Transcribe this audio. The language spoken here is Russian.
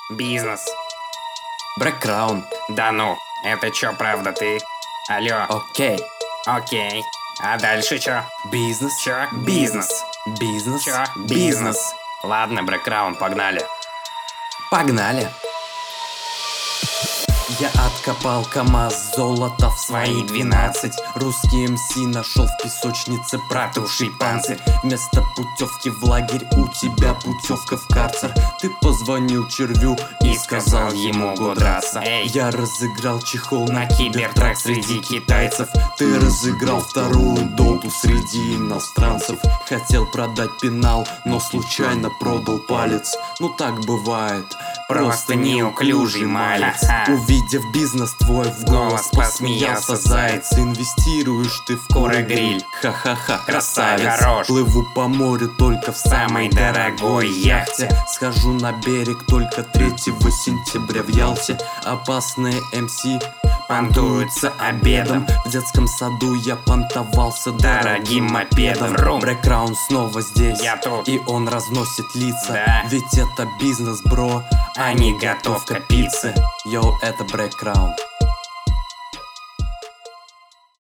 Бизнес. Брэкграунд. Да ну, это чё, правда ты? Алло, Окей. окей. А дальше чё? Бизнес. Чё? Бизнес. Бизнес. Чё? Бизнес. Ладно, брэкграунд, погнали. Погнали. Я откопал КамАЗ золота в свои 12. Русский МС нашел в песочнице протухший панцирь. Вместо путевки в лагерь у тебя путевка в карцер. Ты позвонил червю и сказал ему год драться. Эй. Я разыграл чехол На на кибертрак кибертрак среди китайцев. Ты разыграл вторую доту среди иностранцев. Хотел продать пенал, но случайно продал палец. Ну так бывает. Просто неуклюжий малец. Ха-ха. Увидев бизнес твой, в голос посмеялся заяц. Инвестируешь ты в Куры-гриль. Ха-ха-ха, Красавец. красавец. Хорош. Плыву по морю только в самой дорогой яхте. Схожу на берег только 3 сентября в Ялте. Опасные МС понтуются обедом. В детском саду я понтовался дорогим мопедом. Врум. Брэкграунд снова здесь, Я тут. и он разносит лица. Да. Ведь это бизнес, бро, а не готовка пиццы. Йоу, это Брэкграунд.